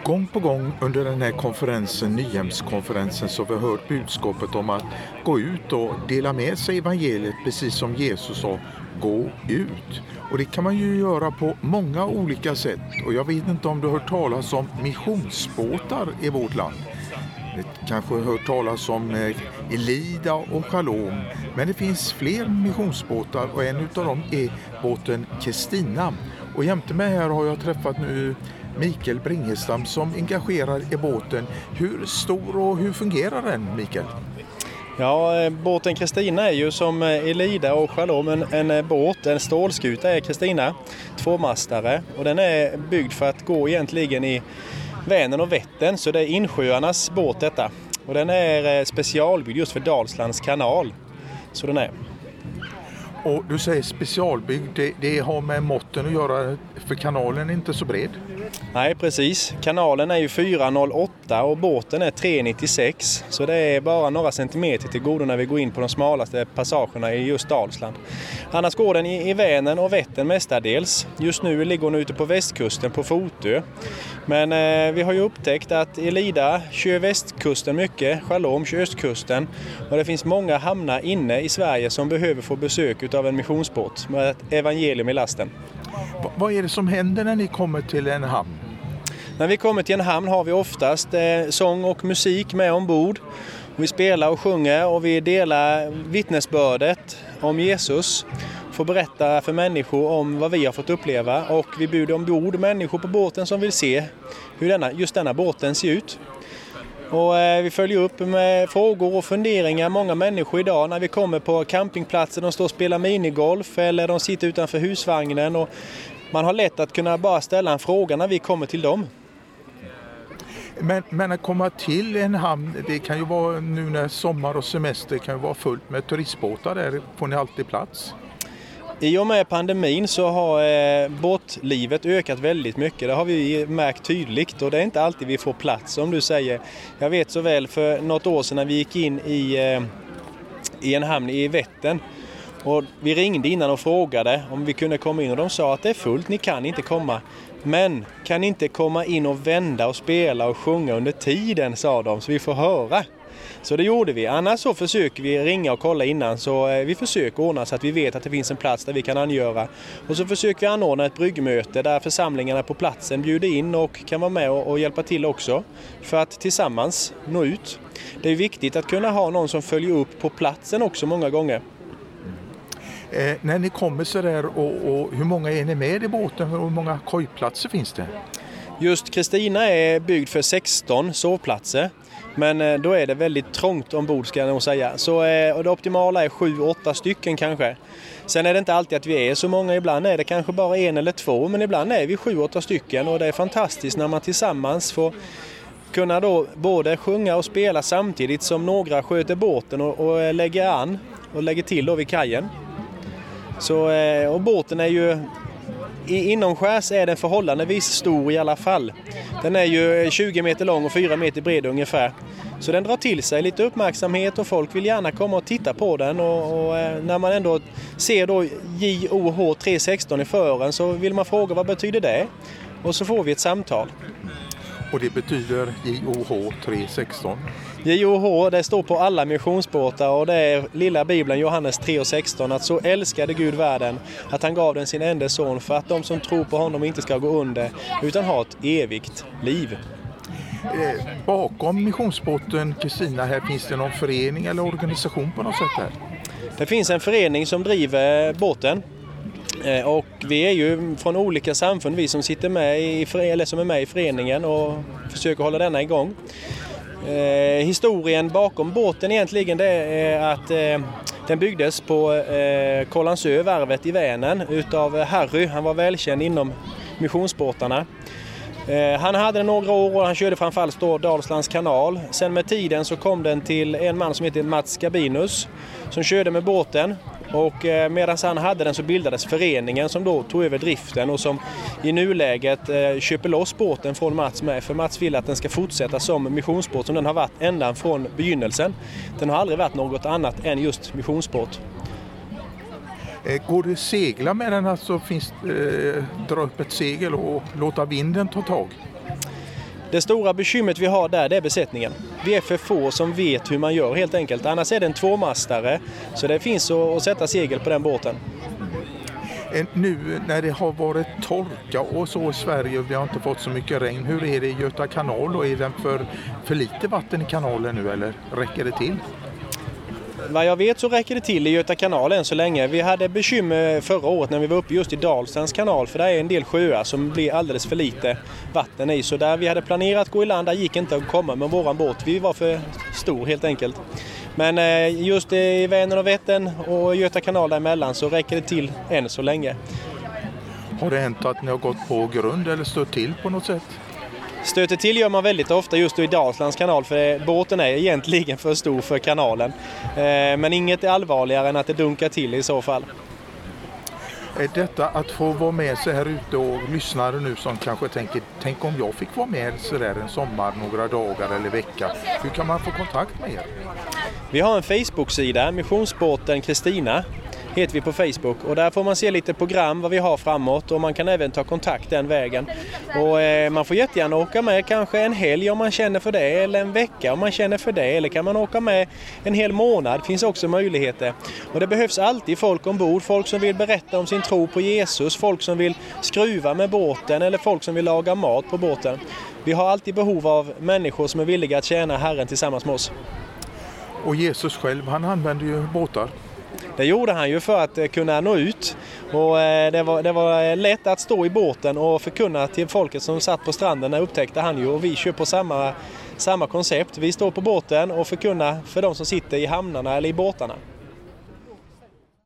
Gång på gång under den här konferensen, Nyhemskonferensen, så har vi hört budskapet om att gå ut och dela med sig evangeliet, precis som Jesus sa, gå ut. Och det kan man ju göra på många olika sätt. Och jag vet inte om du har hört talas om missionsbåtar i vårt land. Du kanske har hört talas om Elida och Shalom. Men det finns fler missionsbåtar och en av dem är båten Kristina. Och jämte mig här har jag träffat nu Mikael Bringestam som engagerar i båten. Hur stor och hur fungerar den, Mikael? Ja, båten Kristina är ju som Elida och Shalom en båt, en stålskuta är Kristina, tvåmastare. Och den är byggd för att gå egentligen i Vänern och Vättern, så det är insjöarnas båt detta. Och den är specialbyggd just för Dalslands kanal, så den är. Och du säger specialbyggd, det har med måtten att göra, för kanalen är inte så bred. Nej, precis. Kanalen är ju 4,08 och båten är 3,96. Så det är bara några centimeter till godo när vi går in på de smalaste passagerna i just Dalsland. Annars går den i Vänern och Vättern mestadels. Just nu ligger hon ute på västkusten på Fotö. Men vi har ju upptäckt att Elida kör västkusten mycket, Shalom kör östkusten. Och det finns många hamnar inne i Sverige som behöver få besök av en missionsbåt med ett evangelium i lasten. Vad är det som händer när ni kommer till en hamn? När vi kommer till en hamn har vi oftast sång och musik med ombord. Vi spelar och sjunger och vi delar vittnesbördet om Jesus. Får berätta för människor om vad vi har fått uppleva, och vi bjuder ombord människor på båten som vill se hur just denna båten ser ut. Och vi följer upp med frågor och funderingar. Många människor idag när vi kommer på campingplatser, de står och spelar minigolf eller de sitter utanför husvagnen, och man har lätt att kunna bara ställa en fråga när vi kommer till dem. Men att komma till en hamn, det kan ju vara nu när sommar och semester kan ju vara fullt med turistbåtar, där får ni alltid plats. I och med pandemin så har båtlivet ökat väldigt mycket. Det har vi märkt tydligt, och det är inte alltid vi får plats, som du säger. Jag vet så väl för något år sedan när vi gick in i en hamn i Vättern. Och vi ringde innan och frågade om vi kunde komma in, och de sa att det är fullt, ni kan inte komma. Men kan inte komma in och vända och spela och sjunga under tiden, sa de, så vi får höra. Så det gjorde vi. Annars så försöker vi ringa och kolla innan, så vi försöker ordna så att vi vet att det finns en plats där vi kan angöra. Och så försöker vi anordna ett bryggmöte där församlingarna på platsen bjuder in och kan vara med och hjälpa till också för att tillsammans nå ut. Det är viktigt att kunna ha någon som följer upp på platsen också många gånger. När ni kommer så där, och hur många är ni med i båten och hur många kojplatser finns det? Just Kristina är byggd för 16 sovplatser. Men då är det väldigt trångt ombord, ska jag nog säga. Så det optimala är 7-8 stycken kanske. Sen är det inte alltid att vi är så många. Ibland är det kanske bara 1 eller 2. Men ibland är vi 7-8 stycken. Och det är fantastiskt när man tillsammans får kunna då både sjunga och spela samtidigt som några sköter båten och lägger an och lägger till då vid kajen. Så, och båten är ju... Inomskärs är den förhållandevis stor i alla fall. Den är ju 20 meter lång och 4 meter bred ungefär. Så den drar till sig lite uppmärksamhet och folk vill gärna komma och titta på den. Och när man ändå ser då JOH 316 i fören så vill man fråga vad betyder det? Och så får vi ett samtal. Och det betyder JOH 316? JOH, det står på alla missionsbåtar, och det är lilla Bibeln Johannes 3:16, att så älskade Gud världen att han gav den sin enda son för att de som tror på honom inte ska gå under utan ha ett evigt liv. Bakom missionsbåten Kristina här, finns det någon förening eller organisation på något sätt här? Det finns en förening som driver båten. Och vi är ju från olika samfund, vi som sitter med eller som är med i föreningen och försöker hålla denna igång. Historien bakom båten egentligen det är att den byggdes på Kållandsö, varvet i Vänern, utav Harry. Han var välkänd inom missionsbåtarna. Han hade några år och han körde framförallt då Dalslands kanal. Sen med tiden så kom den till en man som heter Mats Gabinus som körde med båten. Och medan han hade den så bildades föreningen som då tog över driften och som i nuläget köper loss båten från Mats med. För Mats vill att den ska fortsätta som missionsbåt som den har varit ända från begynnelsen. Den har aldrig varit något annat än just missionsbåt. Går det att segla med den, alltså dra upp ett segel och låta vinden ta tag? Det stora bekymret vi har där, det är besättningen. Vi är för få som vet hur man gör helt enkelt. Annars är det en tvåmastare, så det finns att sätta segel på den båten. Nu när det har varit torka och så i Sverige och vi har inte fått så mycket regn, hur är det i Göta kanal och är det för lite vatten i kanalen nu eller räcker det till? Vad jag vet så räcker det till i Göta kanal än så länge. Vi hade bekymmer förra året när vi var uppe just i Dalslands kanal, för där är en del sjöar som blir alldeles för lite vatten i. Så där vi hade planerat gå i land, där gick inte att komma med våran båt. Vi var för stor helt enkelt. Men just i Vänern och Vättern och Göta kanal däremellan så räcker det till än så länge. Har det hänt att ni har gått på grund eller stött till på något sätt? Stöter till gör man väldigt ofta just i Dalslands kanal, för båten är egentligen för stor för kanalen. Men inget är allvarligare än att det dunkar till i så fall. Är detta att få vara med så här ute och lyssnare nu som kanske tänker, tänk om jag fick vara med så där en sommar, några dagar eller vecka. Hur kan man få kontakt med er? Vi har en Facebook-sida, Missionsbåten Kristina heter vi på Facebook, och där får man se lite program vad vi har framåt, och man kan även ta kontakt den vägen. Och man får jättegärna åka med kanske en helg om man känner för det, eller en vecka om man känner för det, eller kan man åka med en hel månad, finns också möjligheter. Och det behövs alltid folk ombord, folk som vill berätta om sin tro på Jesus, folk som vill skruva med båten eller folk som vill laga mat på båten. Vi har alltid behov av människor som är villiga att tjäna Herren tillsammans med oss. Och Jesus själv, han använder ju båtar. Det gjorde han ju för att kunna nå ut, och det var lätt att stå i båten och förkunna till folket som satt på stranden, upptäckte han ju, och vi kör på samma koncept. Vi står på båten och förkunnar för de som sitter i hamnarna eller i båtarna.